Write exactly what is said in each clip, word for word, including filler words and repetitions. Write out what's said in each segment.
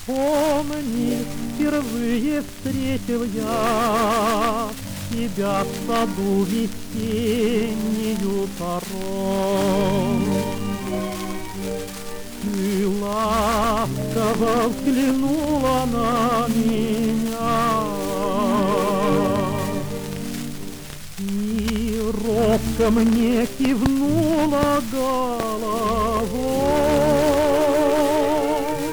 Помни, впервые встретил я тебя в саду весеннюю порой. Ты ласково взглянула на меня и робко мне кивнула головой.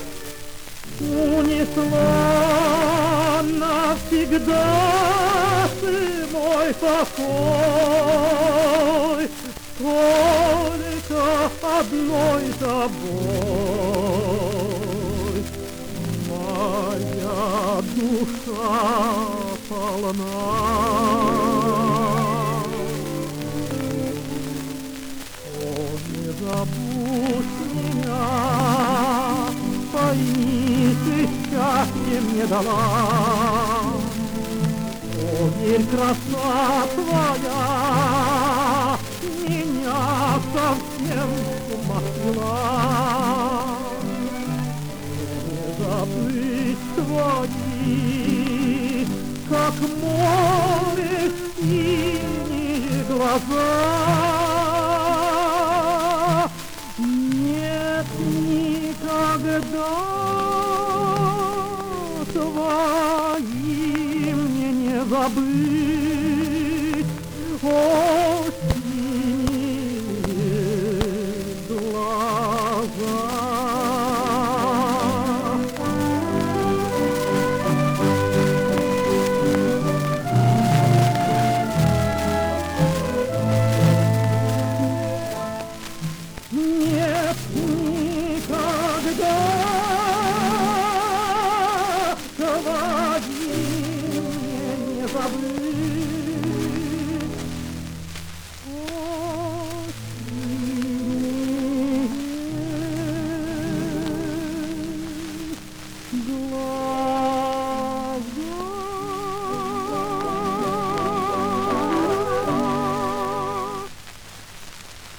Унесла навсегда ты мой покой, только одной тобой моя душа полна. О, не забудь меня, пойми, ты счастье мне дала. Поверь, краса твоя меня совсем с ума свела. Не забыть твои, как море, синие глаза. Нет никогда твои мне не забыть, о, синие глаза. Нет никогда твои мне не забыть.